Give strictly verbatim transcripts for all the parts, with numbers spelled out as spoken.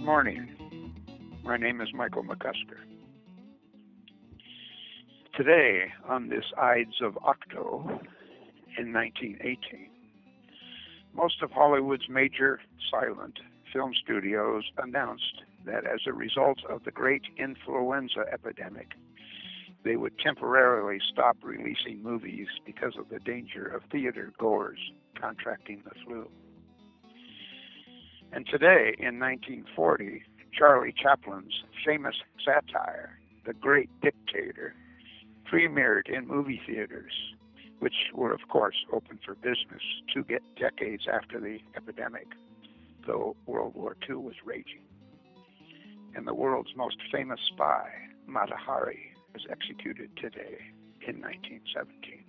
Good morning. My name is Michael McCusker. Today, on this Ides of Octo in nineteen eighteen, most of Hollywood's major silent film studios announced that as a result of the great influenza epidemic, they would temporarily stop releasing movies because of the danger of theater goers contracting the flu. And today, in nineteen forty, Charlie Chaplin's famous satire, The Great Dictator, premiered in movie theaters, which were, of course, open for business two decades after the epidemic, though World War Two was raging. And the world's most famous spy, Mata Hari, was executed today in nineteen seventeen.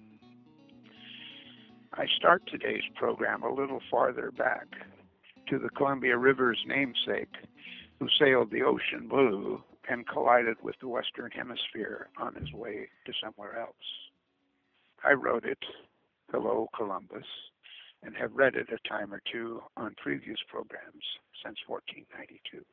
I start today's program a little farther back, to the Columbia River's namesake, who sailed the ocean blue and collided with the Western Hemisphere on his way to somewhere else. I wrote it, Hello Columbus, and have read it a time or two on previous programs since fourteen ninety-two.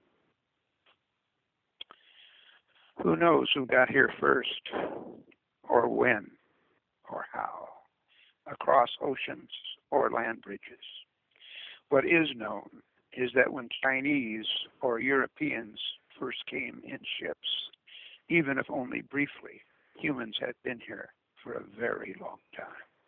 Who knows who got here first, or when, or how, across oceans or land bridges? What is known is that when Chinese or Europeans first came in ships, even if only briefly, humans had been here for a very long time.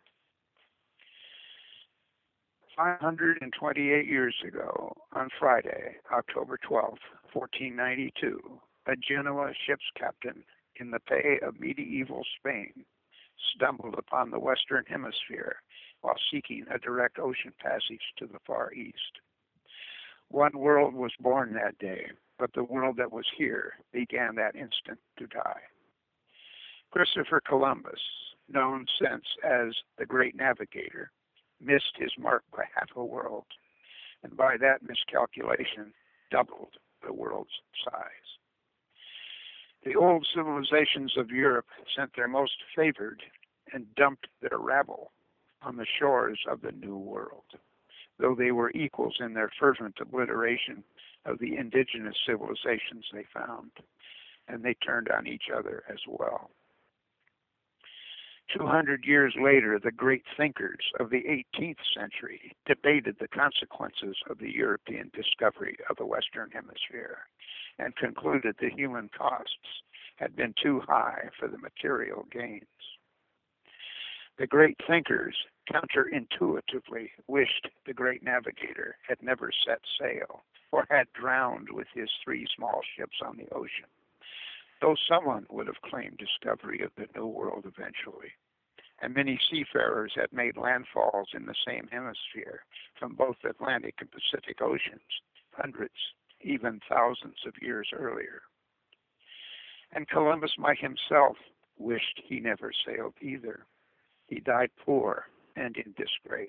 five hundred twenty-eight years ago, on Friday, October twelfth, fourteen ninety-two, a Genoa ship's captain in the pay of medieval Spain stumbled upon the Western Hemisphere while seeking a direct ocean passage to the Far East. One world was born that day, but the world that was here began that instant to die. Christopher Columbus, known since as the Great Navigator, missed his mark by half a world, and by that miscalculation, doubled the world's size. The old civilizations of Europe sent their most favored and dumped their rabble on the shores of the New World, though they were equals in their fervent obliteration of the indigenous civilizations they found, and they turned on each other as well. Two hundred years later, the great thinkers of the eighteenth century debated the consequences of the European discovery of the Western Hemisphere and concluded the human costs had been too high for the material gains. The great thinkers counterintuitively wished the Great Navigator had never set sail or had drowned with his three small ships on the ocean, though someone would have claimed discovery of the New World eventually, and many seafarers had made landfalls in the same hemisphere from both Atlantic and Pacific Oceans hundreds, even thousands of years earlier. And Columbus might himself wished he never sailed either. He died poor and in disgrace.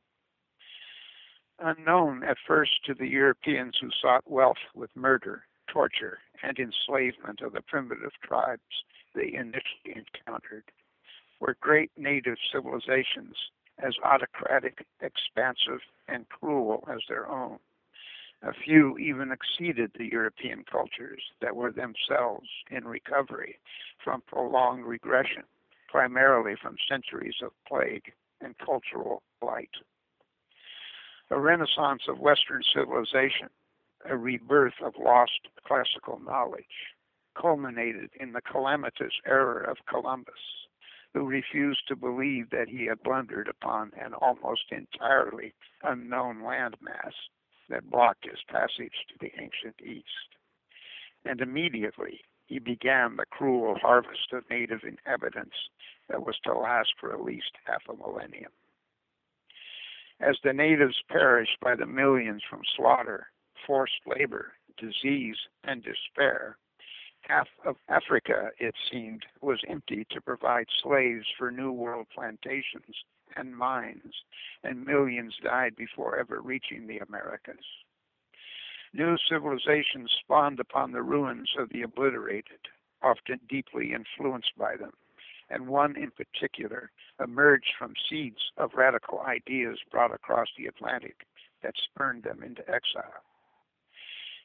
Unknown at first to the Europeans who sought wealth with murder, torture, and enslavement of the primitive tribes they initially encountered, were great native civilizations as autocratic, expansive, and cruel as their own. A few even exceeded the European cultures that were themselves in recovery from prolonged regression, primarily from centuries of plague and cultural blight. A renaissance of Western civilization, a rebirth of lost classical knowledge, culminated in the calamitous error of Columbus, who refused to believe that he had blundered upon an almost entirely unknown landmass that blocked his passage to the ancient East. And immediately he began the cruel harvest of native inhabitants that was to last for at least half a millennium. As the natives perished by the millions from slaughter, forced labor, disease, and despair, half of Africa, it seemed, was empty to provide slaves for New World plantations and mines, and millions died before ever reaching the Americas. New civilizations spawned upon the ruins of the obliterated, often deeply influenced by them, and one in particular emerged from seeds of radical ideas brought across the Atlantic that spurned them into exile.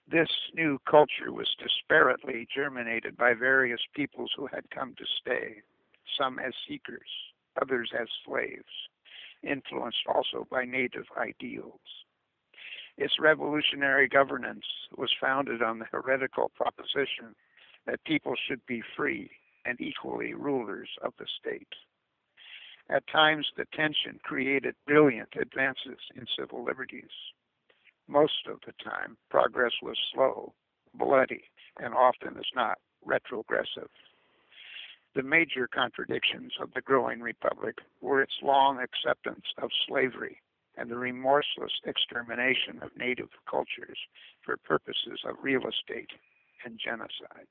This new culture was disparately germinated by various peoples who had come to stay, some as seekers, others as slaves, influenced also by native ideals. Its revolutionary governance was founded on the heretical proposition that people should be free and equally rulers of the state. At times, the tension created brilliant advances in civil liberties. Most of the time, progress was slow, bloody, and often as not retrogressive. The major contradictions of the growing republic were its long acceptance of slavery and the remorseless extermination of native cultures for purposes of real estate and genocide.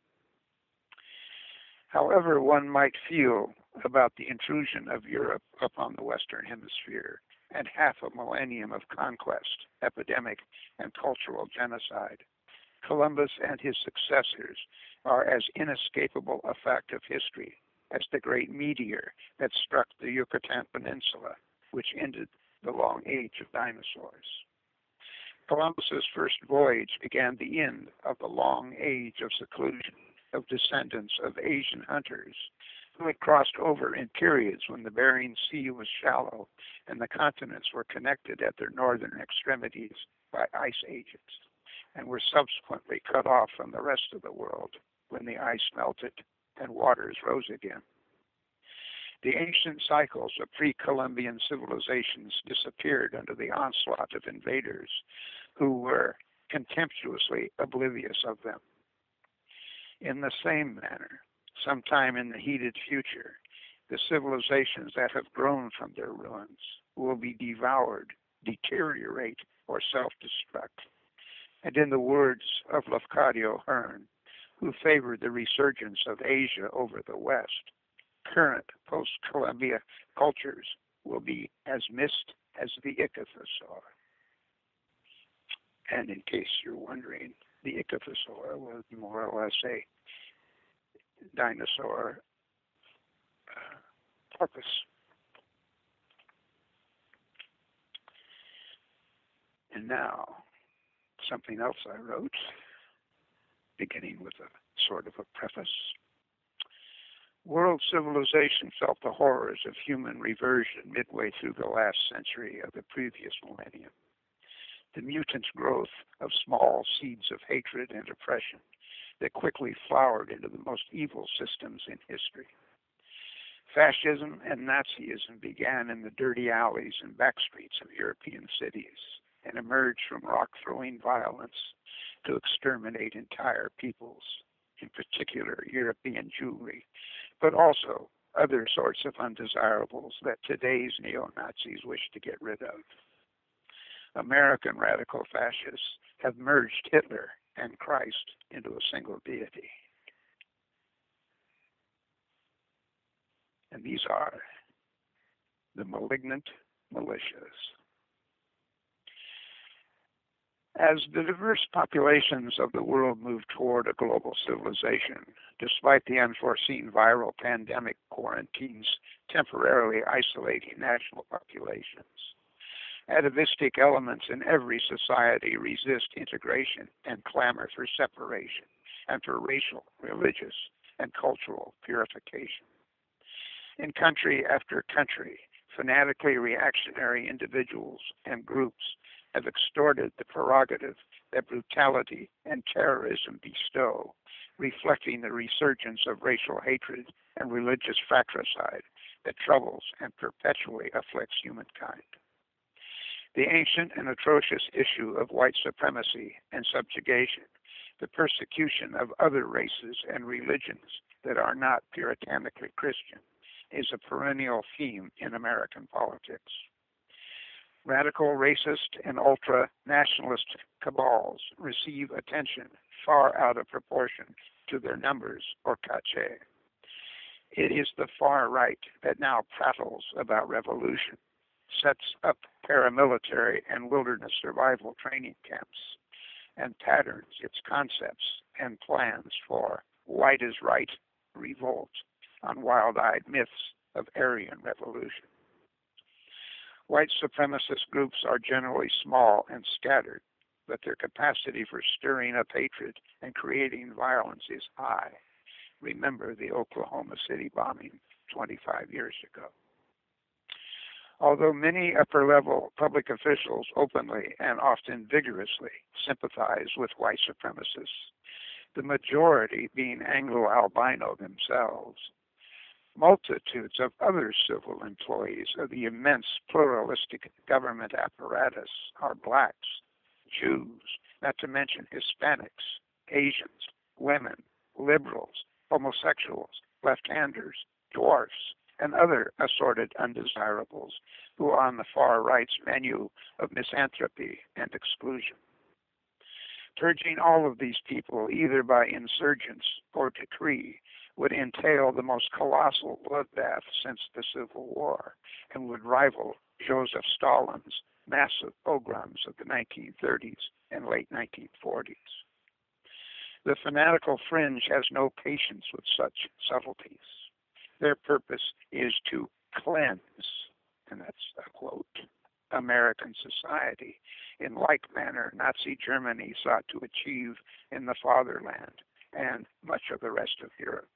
However one might feel about the intrusion of Europe upon the Western Hemisphere and half a millennium of conquest, epidemic, and cultural genocide, Columbus and his successors are as inescapable a fact of history as the great meteor that struck the Yucatan Peninsula, which ended the long age of dinosaurs. Columbus's first voyage began the end of the long age of seclusion of descendants of Asian hunters who had crossed over in periods when the Bering Sea was shallow and the continents were connected at their northern extremities by ice ages, and were subsequently cut off from the rest of the world when the ice melted and waters rose again. The ancient cycles of pre-Columbian civilizations disappeared under the onslaught of invaders who were contemptuously oblivious of them. In the same manner, sometime in the heated future, the civilizations that have grown from their ruins will be devoured, deteriorate, or self-destruct. And in the words of Lafcadio Hearn, who favored the resurgence of Asia over the West, current post-Columbia cultures will be as mist as the ichthyosaur. And in case you're wondering, the ichthyosaur was more or less a dinosaur uh, porpoise. And now, something else I wrote, beginning with a sort of a preface. World civilization felt the horrors of human reversion midway through the last century of the previous millennium. The mutant growth of small seeds of hatred and oppression that quickly flowered into the most evil systems in history. Fascism and Nazism began in the dirty alleys and backstreets of European cities and emerged from rock-throwing violence to exterminate entire peoples, in particular European Jewry, but also other sorts of undesirables that today's neo-Nazis wish to get rid of. American radical fascists have merged Hitler and Christ into a single deity. And these are the malignant militias. As the diverse populations of the world move toward a global civilization, despite the unforeseen viral pandemic quarantines temporarily isolating national populations, atavistic elements in every society resist integration and clamor for separation and for racial, religious, and cultural purification. In country after country, fanatically reactionary individuals and groups have extorted the prerogative that brutality and terrorism bestow, reflecting the resurgence of racial hatred and religious fratricide that troubles and perpetually afflicts humankind. The ancient and atrocious issue of white supremacy and subjugation, the persecution of other races and religions that are not puritanically Christian, is a perennial theme in American politics. Radical racist and ultra-nationalist cabals receive attention far out of proportion to their numbers or cachet. It is the far right that now prattles about revolution, sets up paramilitary and wilderness survival training camps, and patterns its concepts and plans for white is right revolt on wild-eyed myths of Aryan revolution. White supremacist groups are generally small and scattered, but their capacity for stirring up hatred and creating violence is high. Remember the Oklahoma City bombing twenty-five years ago. Although many upper-level public officials openly and often vigorously sympathize with white supremacists, the majority being Anglo-albino themselves, multitudes of other civil employees of the immense pluralistic government apparatus are blacks, Jews, not to mention Hispanics, Asians, women, liberals, homosexuals, left-handers, dwarfs, and other assorted undesirables who are on the far right's menu of misanthropy and exclusion. Purging all of these people, either by insurgents or decree, would entail the most colossal bloodbath since the Civil War and would rival Joseph Stalin's massive pogroms of the nineteen thirties and late nineteen forties. The fanatical fringe has no patience with such subtleties. Their purpose is to cleanse, and that's a quote, American society, in like manner Nazi Germany sought to achieve in the fatherland and much of the rest of Europe.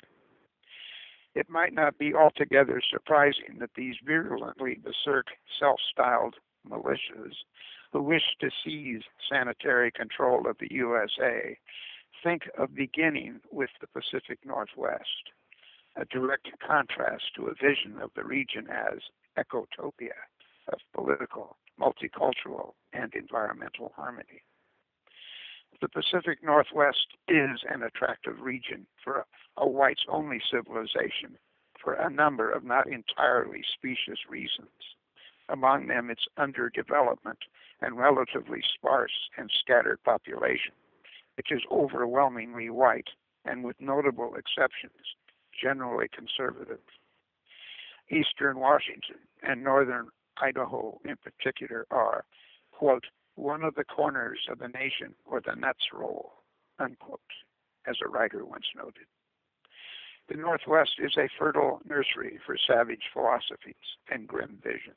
It might not be altogether surprising that these virulently berserk self-styled militias who wish to seize sanitary control of the U S A think of beginning with the Pacific Northwest, a direct contrast to a vision of the region as ecotopia of political, multicultural, and environmental harmony. The Pacific Northwest is an attractive region for a whites-only civilization for a number of not entirely specious reasons, among them its underdevelopment and relatively sparse and scattered population, which is overwhelmingly white and, with notable exceptions, generally conservative. Eastern Washington and northern Idaho in particular are, quote, one of the corners of the nation where the nuts roll, unquote, as a writer once noted. The Northwest is a fertile nursery for savage philosophies and grim visions.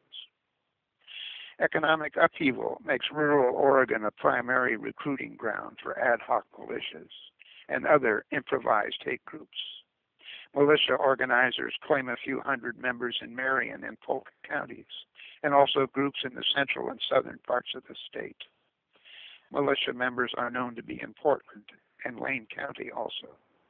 Economic upheaval makes rural Oregon a primary recruiting ground for ad hoc militias and other improvised hate groups. Militia organizers claim a few hundred members in Marion and Polk counties, and also groups in the central and southern parts of the state. Militia members are known to be in Portland and Lane County also.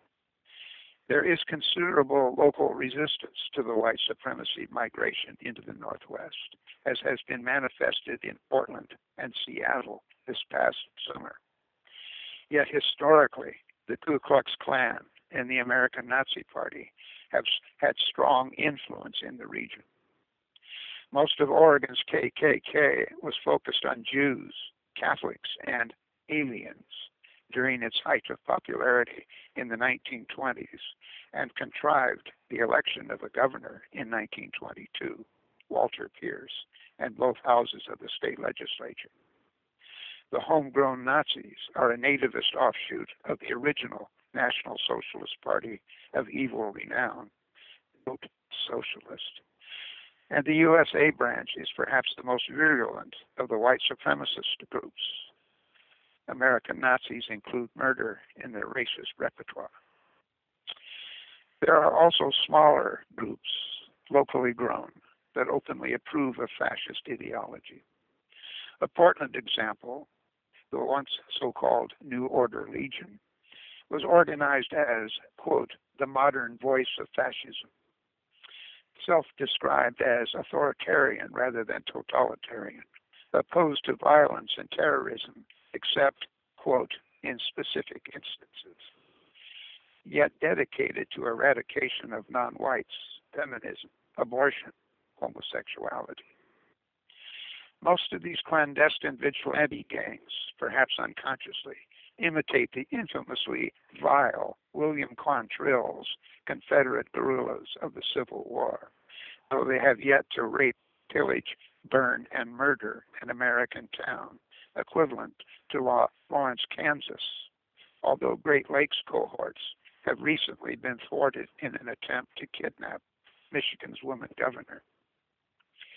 There is considerable local resistance to the white supremacy migration into the Northwest, as has been manifested in Portland and Seattle this past summer. Yet historically, the Ku Klux Klan and the American Nazi Party have had strong influence in the region. Most of Oregon's K K K was focused on Jews, Catholics, and aliens during its height of popularity in the nineteen twenties and contrived the election of a governor in nineteen twenty-two, Walter Pierce, and both houses of the state legislature. The homegrown Nazis are a nativist offshoot of the original National Socialist Party of evil renown, quote, socialist. And the U S A branch is perhaps the most virulent of the white supremacist groups. American Nazis include murder in their racist repertoire. There are also smaller groups, locally grown, that openly approve of fascist ideology. A Portland example, the once so-called New Order Legion, was organized as, quote, the modern voice of fascism, self-described as authoritarian rather than totalitarian, opposed to violence and terrorism, except, quote, in specific instances, yet dedicated to eradication of non-whites, feminism, abortion, homosexuality. Most of these clandestine vigilante gangs, perhaps unconsciously, imitate the infamously vile William Quantrill's Confederate guerrillas of the Civil War, though they have yet to rape, pillage, burn, and murder an American town, equivalent to Lawrence, Kansas, although Great Lakes cohorts have recently been thwarted in an attempt to kidnap Michigan's woman governor.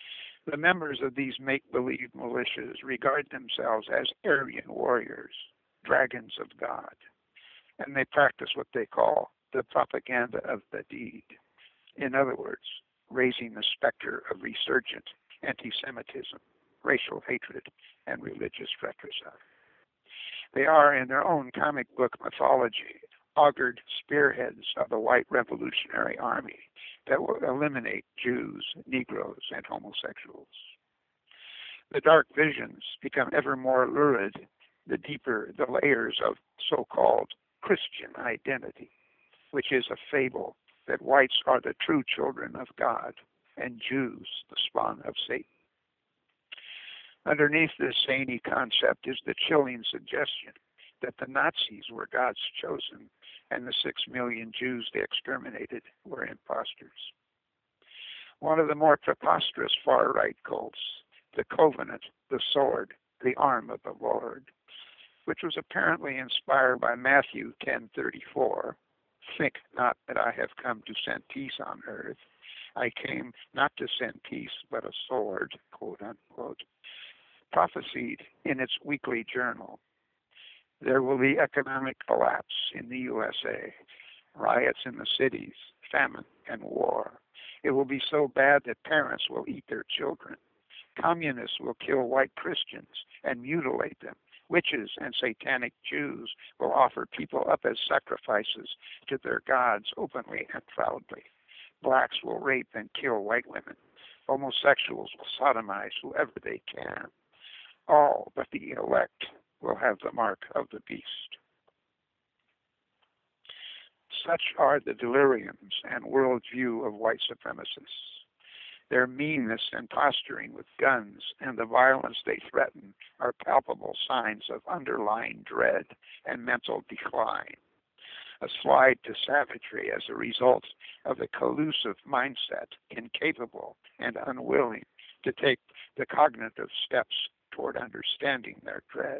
The members of these make-believe militias regard themselves as Aryan warriors, dragons of God, and they practice what they call the propaganda of the deed. In other words, raising the specter of resurgent anti-Semitism, racial hatred, and religious fratricide. They are, in their own comic book mythology, augured spearheads of the white revolutionary army that will eliminate Jews, Negroes, and homosexuals. The dark visions become ever more lurid the deeper the layers of so-called Christian identity, which is a fable that whites are the true children of God and Jews the spawn of Satan. Underneath this zany concept is the chilling suggestion that the Nazis were God's chosen and the six million Jews they exterminated were impostors. One of the more preposterous far-right cults, the Covenant, the Sword, the Arm of the Lord, which was apparently inspired by Matthew ten thirty-four, "Think not that I have come to send peace on earth. I came not to send peace, but a sword," quote unquote, prophesied in its weekly journal. There will be economic collapse in the U S A, riots in the cities, famine, and war. It will be so bad that parents will eat their children. Communists will kill white Christians and mutilate them. Witches and satanic Jews will offer people up as sacrifices to their gods openly and proudly. Blacks will rape and kill white women. Homosexuals will sodomize whoever they can. All but the elect will have the mark of the beast. Such are the deliriums and worldview of white supremacists. Their meanness and posturing with guns and the violence they threaten are palpable signs of underlying dread and mental decline, a slide to savagery as a result of a collusive mindset incapable and unwilling to take the cognitive steps toward understanding their dread.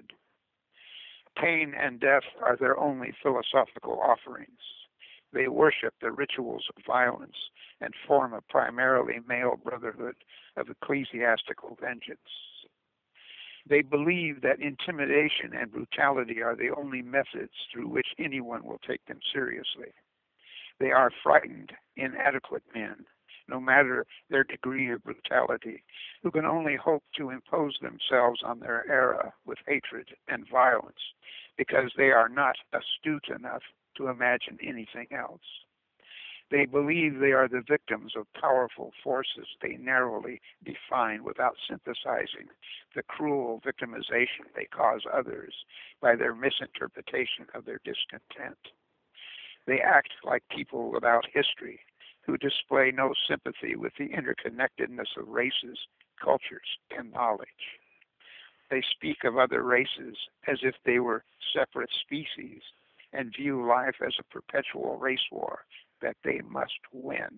Pain and death are their only philosophical offerings. They worship the rituals of violence and form a primarily male brotherhood of ecclesiastical vengeance. They believe that intimidation and brutality are the only methods through which anyone will take them seriously. They are frightened, inadequate men, no matter their degree of brutality, who can only hope to impose themselves on their era with hatred and violence because they are not astute enough to imagine anything else. They believe they are the victims of powerful forces they narrowly define without synthesizing the cruel victimization they cause others by their misinterpretation of their discontent. They act like people without history, who display no sympathy with the interconnectedness of races, cultures, and knowledge. They speak of other races as if they were separate species and view life as a perpetual race war that they must win.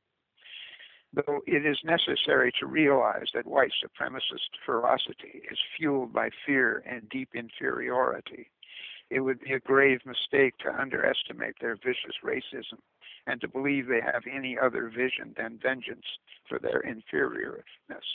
Though it is necessary to realize that white supremacist ferocity is fueled by fear and deep inferiority, it would be a grave mistake to underestimate their vicious racism and to believe they have any other vision than vengeance for their inferiorness.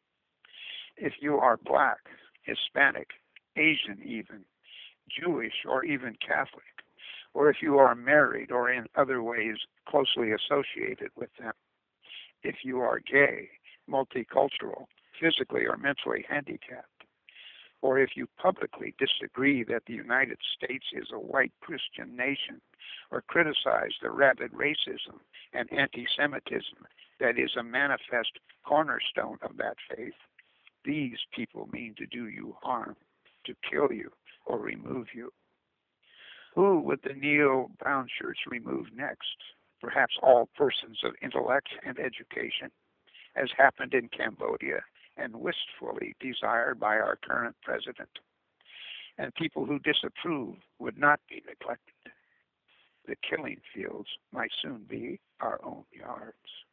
If you are black, Hispanic, Asian even, Jewish, or even Catholic, or if you are married or in other ways closely associated with them, if you are gay, multicultural, physically or mentally handicapped, or if you publicly disagree that the United States is a white Christian nation, or criticize the rabid racism and anti-Semitism that is a manifest cornerstone of that faith, these people mean to do you harm, to kill you, or remove you. Who would the neo-brown shirts remove next? Perhaps all persons of intellect and education, as happened in Cambodia and wistfully desired by our current president. And people who disapprove would not be neglected. The killing fields might soon be our own yards.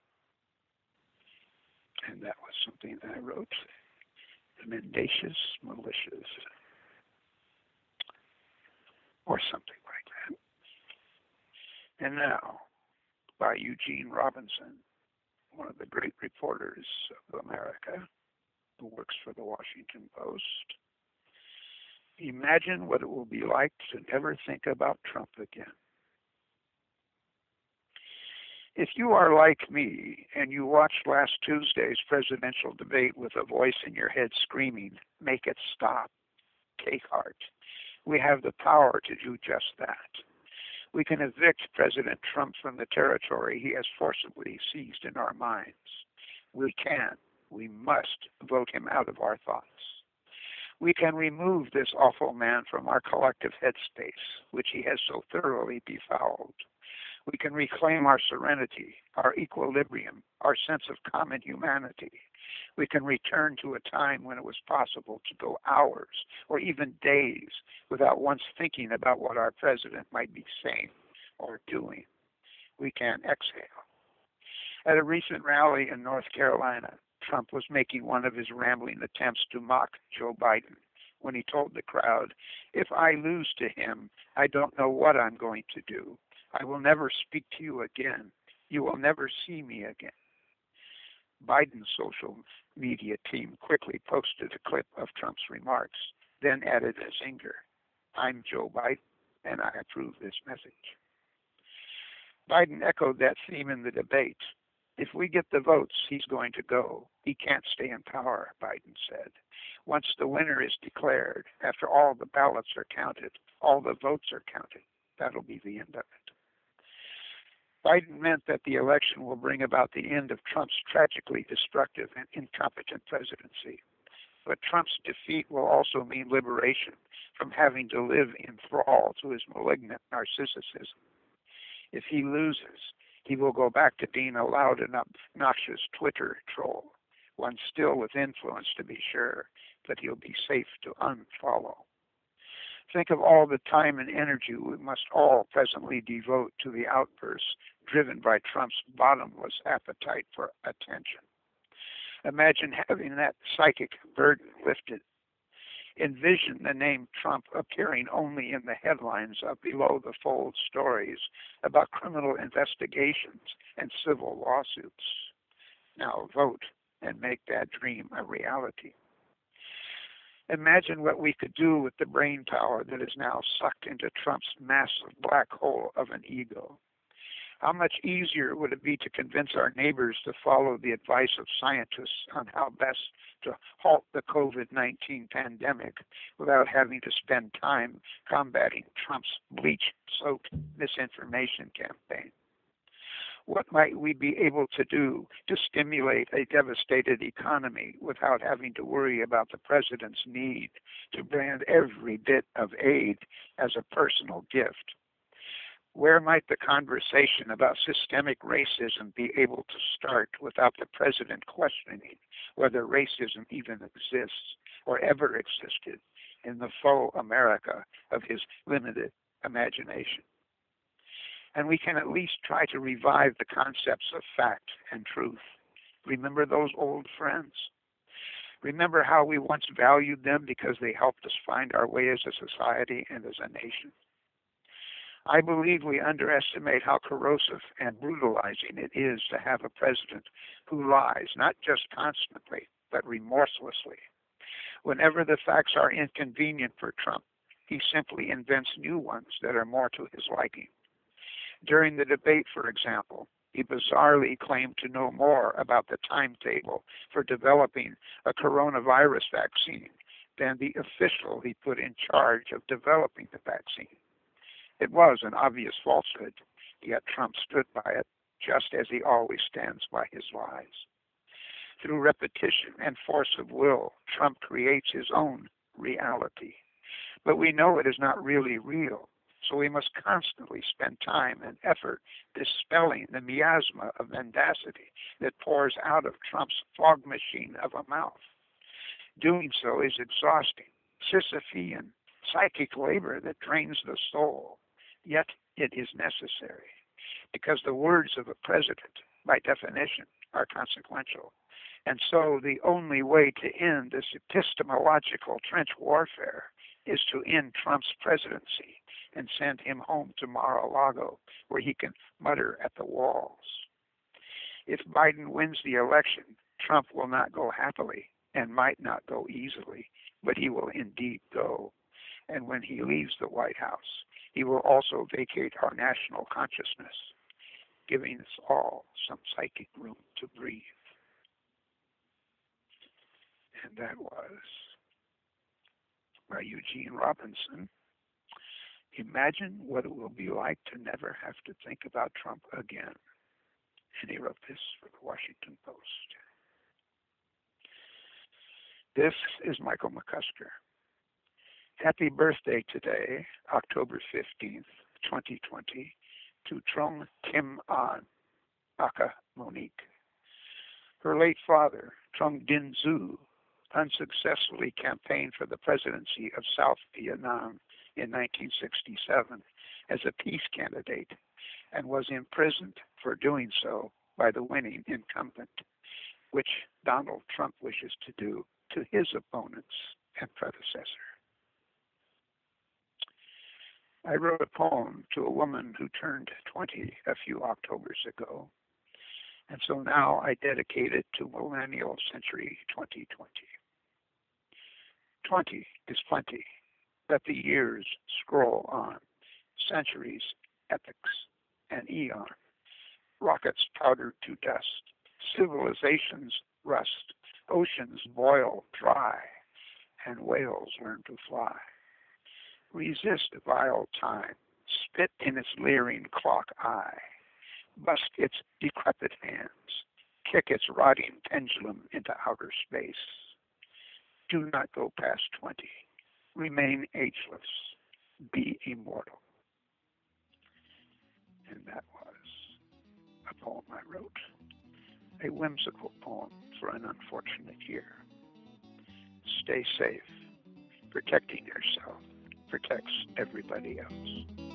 And that was something that I wrote. The Mendacious Militias. Or something like that. And now, by Eugene Robinson, one of the great reporters of America, who works for the Washington Post. Imagine what it will be like to never think about Trump again. If you are like me and you watched last Tuesday's presidential debate with a voice in your head screaming, "Make it stop, take heart," we have the power to do just that. We can evict President Trump from the territory he has forcibly seized in our minds. We can, we must vote him out of our thoughts. We can remove this awful man from our collective headspace, which he has so thoroughly befouled. We can reclaim our serenity, our equilibrium, our sense of common humanity. We can return to a time when it was possible to go hours or even days without once thinking about what our president might be saying or doing. We can exhale. At a recent rally in North Carolina, Trump was making one of his rambling attempts to mock Joe Biden when he told the crowd, "If I lose to him, I don't know what I'm going to do. I will never speak to you again. You will never see me again." Biden's social media team quickly posted a clip of Trump's remarks, then added a zinger, "I'm Joe Biden, and I approve this message." Biden echoed that theme in the debate. "If we get the votes, he's going to go. He can't stay in power," Biden said. "Once the winner is declared, after all the ballots are counted, all the votes are counted, that'll be the end of it." Biden meant that the election will bring about the end of Trump's tragically destructive and incompetent presidency. But Trump's defeat will also mean liberation from having to live in thrall to his malignant narcissism. If he loses, he will go back to being a loud and obnoxious Twitter troll, one still with influence to be sure, but he'll be safe to unfollow. Think of all the time and energy we must all presently devote to the outbursts driven by Trump's bottomless appetite for attention. Imagine having that psychic burden lifted. Envision the name Trump appearing only in the headlines of below-the-fold stories about criminal investigations and civil lawsuits. Now vote and make that dream a reality. Imagine what we could do with the brain power that is now sucked into Trump's massive black hole of an ego. How much easier would it be to convince our neighbors to follow the advice of scientists on how best to halt the COVID nineteen pandemic without having to spend time combating Trump's bleach-soaked misinformation campaign? What might we be able to do to stimulate a devastated economy without having to worry about the president's need to brand every bit of aid as a personal gift? Where might the conversation about systemic racism be able to start without the president questioning whether racism even exists or ever existed in the faux America of his limited imagination? And we can at least try to revive the concepts of fact and truth. Remember those old friends? Remember how we once valued them because they helped us find our way as a society and as a nation? I believe we underestimate how corrosive and brutalizing it is to have a president who lies, not just constantly, but remorselessly. Whenever the facts are inconvenient for Trump, he simply invents new ones that are more to his liking. During the debate, for example, he bizarrely claimed to know more about the timetable for developing a coronavirus vaccine than the official he put in charge of developing the vaccine. It was an obvious falsehood, yet Trump stood by it, just as he always stands by his lies. Through repetition and force of will, Trump creates his own reality. But we know it is not really real, so we must constantly spend time and effort dispelling the miasma of mendacity that pours out of Trump's fog machine of a mouth. Doing so is exhausting, Sisyphean, psychic labor that drains the soul. Yet it is necessary, because the words of a president, by definition, are consequential. And so the only way to end this epistemological trench warfare is to end Trump's presidency and send him home to Mar-a-Lago, where he can mutter at the walls. If Biden wins the election, Trump will not go happily and might not go easily, but he will indeed go. And when he leaves the White House, he will also vacate our national consciousness, giving us all some psychic room to breathe. And that was by Eugene Robinson. Imagine what it will be like to never have to think about Trump again. And he wrote this for the Washington Post. This is Michael McCusker. Happy birthday today, October fifteenth, twenty twenty, to Trung Kim An, aka Monique. Her late father, Trung Dinh Dzu, unsuccessfully campaigned for the presidency of South Vietnam in nineteen sixty-seven as a peace candidate and was imprisoned for doing so by the winning incumbent, which Donald Trump wishes to do to his opponents and predecessor. I wrote a poem to a woman who turned twenty a few Octobers ago, and so now I dedicate it to Millennial Century twenty twenty. Twenty is plenty. Let the years scroll on, centuries, epochs, and eon. Rockets powdered to dust, civilizations rust, oceans boil dry, and whales learn to fly. Resist vile time, spit in its leering clock eye, bust its decrepit hands, kick its rotting pendulum into outer space. Do not go past twenty. Remain ageless. Be immortal. And that was a poem I wrote, a whimsical poem for an unfortunate year. Stay safe. Protecting yourself protects everybody else.